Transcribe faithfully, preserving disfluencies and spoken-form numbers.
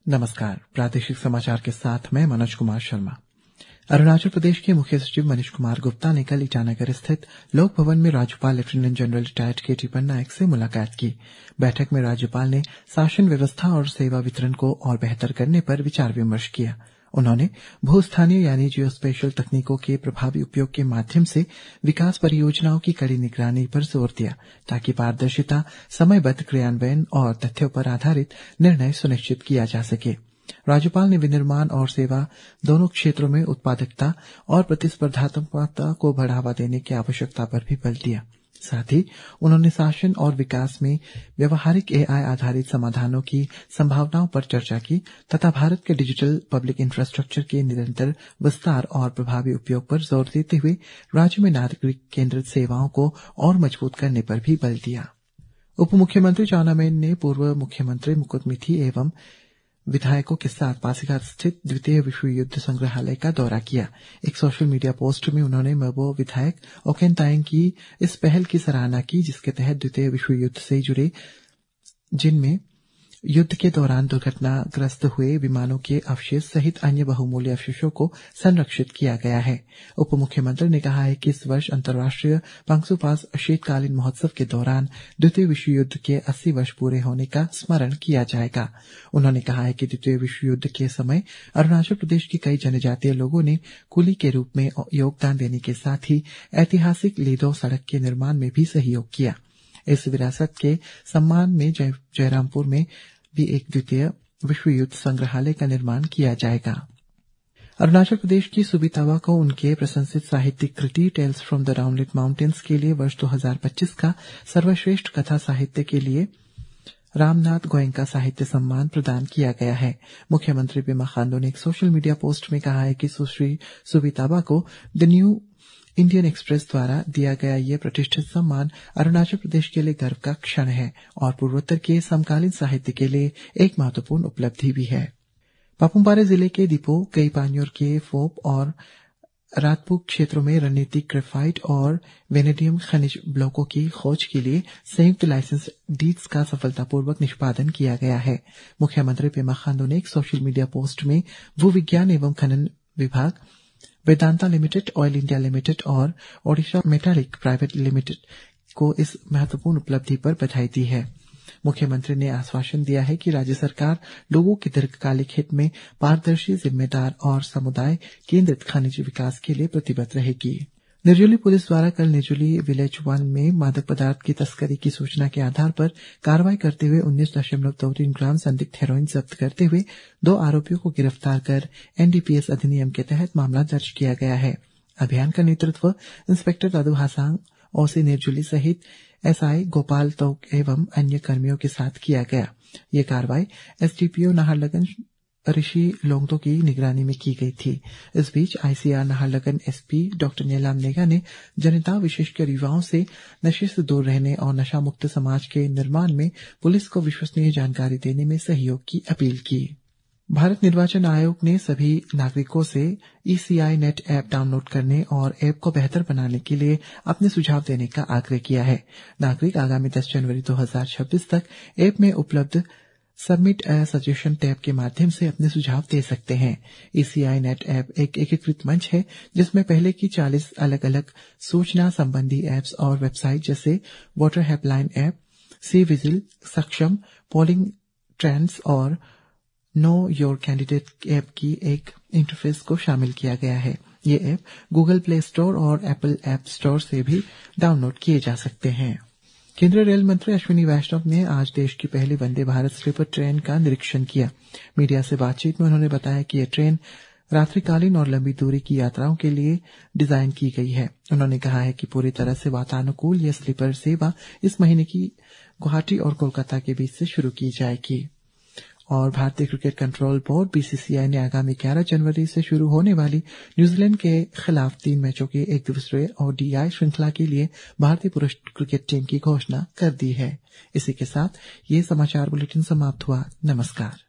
नमस्कार। प्रादेशिक समाचार के साथ मैं मनोज कुमार शर्मा। अरुणाचल प्रदेश के मुख्य सचिव मनीष कुमार गुप्ता ने कल ईटानगर स्थित लोक भवन में राज्यपाल lieutenant general retired K T Pannayak से मुलाकात की। बैठक में राज्यपाल ने शासन व्यवस्था और सेवा वितरण को और बेहतर करने पर विचार विमर्श किया। उन्होंने भूस्थानीय यानी जियोस्पेशल तकनीकों के प्रभावी उपयोग के माध्यम से विकास परियोजनाओं की कड़ी निगरानी पर जोर दिया ताकि पारदर्शिता, समयबद्ध क्रियान्वयन और तथ्यों पर आधारित निर्णय सुनिश्चित किया जा सके। राज्यपाल ने विनिर्माण और सेवा दोनों क्षेत्रों में उत्पादकता और प्रतिस्पर्धात्मकता को बढ़ावा देने की आवश्यकता पर भी बल दिया। साथ ही उन्होंने शासन और विकास में व्यवहारिक एआई आधारित समाधानों की संभावनाओं पर चर्चा की तथा भारत के डिजिटल पब्लिक इंफ्रास्ट्रक्चर के निरंतर विस्तार और प्रभावी उपयोग पर जोर देते हुए राज्य में नागरिक केंद्रित सेवाओं को और मजबूत करने पर भी बल दिया। उप मुख्यमंत्री चाउना मेन ने पूर्व मुख्यमंत्री मुकुट मिथी एवं विधायकों के साथ पासीघाट स्थित द्वितीय विश्व युद्ध संग्रहालय का दौरा किया। एक सोशल मीडिया पोस्ट में उन्होंने मबो विधायक ओकेन तायंग की इस पहल की सराहना की जिसके तहत द्वितीय विश्व युद्ध से जुड़े जिनमें युद्ध के दौरान दुर्घटनाग्रस्त हुए विमानों के अवशेष सहित अन्य बहुमूल्य अवशेषों को संरक्षित किया गया है। उप मुख्यमंत्री ने कहा है कि इस वर्ष अंतर्राष्ट्रीय पंक्सुपास शीतकालीन महोत्सव के दौरान द्वितीय विश्व युद्ध के अस्सी वर्ष पूरे होने का स्मरण किया जाएगा। उन्होंने कहा है कि द्वितीय विश्व युद्ध के समय अरुणाचल प्रदेश के कई जनजातीय लोगों ने कुली के रूप में योगदान देने के साथ ही ऐतिहासिक लीदो सड़क के निर्माण में भी सहयोग किया। इस विरासत के सम्मान में जयरामपुर में भी एक द्वितीय विश्व युद्ध संग्रहालय का निर्माण किया जाएगा। अरुणाचल प्रदेश की सुबी तावा को उनके प्रशंसित साहित्यिक कृति tales from the roundlet mountains के लिए वर्ष दो हज़ार पच्चीस का सर्वश्रेष्ठ कथा साहित्य के लिए रामनाथ गोयनका साहित्य सम्मान प्रदान किया गया है। मुख्यमंत्री पेमा खांडू ने एक सोशल मीडिया पोस्ट में कहा है कि सुश्री सुबी तावा को द न्यू इंडियन एक्सप्रेस द्वारा दिया गया ये प्रतिष्ठित सम्मान अरुणाचल प्रदेश के लिए गर्व का क्षण है और पूर्वोत्तर के समकालीन साहित्य के लिए एक महत्वपूर्ण उपलब्धि भी है। पापुमपारे जिले के दीपो कई पान्योर के फोप और रातपुर क्षेत्रों में रणनीतिक ग्रेफाइट और वेनेडियम खनिज ब्लॉकों की खोज के लिए संयुक्त लाइसेंस डीड्स का सफलतापूर्वक निष्पादन किया गया है। मुख्यमंत्री पेमा खांडू ने एक सोशल मीडिया पोस्ट में भू विज्ञान एवं खनन विभाग, Vedanta limited, oil India limited और ओडिशा मेटालिक प्राइवेट लिमिटेड को इस महत्वपूर्ण उपलब्धि पर बधाई दी है। मुख्यमंत्री ने आश्वासन दिया है कि राज्य सरकार लोगों के दीर्घकालिक हित में पारदर्शी, जिम्मेदार और समुदाय केंद्रित खनिज विकास के लिए प्रतिबद्ध रहेगी। निर्जुली पुलिस द्वारा कल निर्जुली विलेज वन में मादक पदार्थ की तस्करी की सूचना के आधार पर कार्रवाई करते हुए उन्नीस दशमलव दो तीन ग्राम संदिग्ध हेरोइन जब्त करते हुए दो आरोपियों को गिरफ्तार कर एनडीपीएस अधिनियम के तहत मामला दर्ज किया गया है। अभियान का नेतृत्व इंस्पेक्टर दादू हासांग, ओसी निर्जुली सहित एसआई गोपाल तोक एवं अन्य कर्मियों के साथ किया गया। ये कार्रवाई एसडीपीओ नाहरलगन ऋषि लोंगतो की निगरानी में की गई थी। इस बीच ICR Naharlagun SP doctor Neelam Nega ने जनता विशेषकर युवाओं से नशे से दूर रहने और नशा मुक्त समाज के निर्माण में पुलिस को विश्वसनीय जानकारी देने में सहयोग की अपील की। भारत निर्वाचन आयोग ने सभी नागरिकों से ईसीआई नेट ऐप डाउनलोड करने और ऐप को बेहतर बनाने के लिए अपने सुझाव देने का आग्रह किया है। नागरिक आगामी दस जनवरी दो हज़ार छब्बीस तक ऐप में उपलब्ध सबमिट ए सजेशन टैब के माध्यम से अपने सुझाव दे सकते हैं। ईसीआई नेट ऐप एक एकीकृत मंच है जिसमें पहले की चालीस अलग अलग सूचना संबंधी ऐप्स और वेबसाइट जैसे voter helpline app, C vigil, Saksham, polling trends और नो योर कैंडिडेट ऐप की एक इंटरफेस को शामिल किया गया है। ये ऐप गूगल प्ले स्टोर और एप्पल ऐप स्टोर से भी डाउनलोड किए जा सकते हैं। केंद्रीय रेल मंत्री अश्विनी वैष्णव ने आज देश की पहली वंदे भारत स्लीपर ट्रेन का निरीक्षण किया। मीडिया से बातचीत में उन्होंने बताया कि यह ट्रेन रात्रिकालीन और लंबी दूरी की यात्राओं के लिए डिजाइन की गई है। उन्होंने कहा है कि पूरी तरह से वातानुकूल यह स्लीपर सेवा इस महीने की गुवाहाटी और कोलकाता के बीच से शुरू की जाएगी। और भारतीय क्रिकेट कंट्रोल बोर्ड बीसीसीआई ने आगामी ग्यारह जनवरी से शुरू होने वाली न्यूजीलैंड के खिलाफ तीन मैचों के एक दिवसीय ओडीआई श्रृंखला के लिए भारतीय पुरुष क्रिकेट टीम की घोषणा कर दी है। इसी के साथ ये समाचार बुलेटिन समाप्त हुआ। नमस्कार।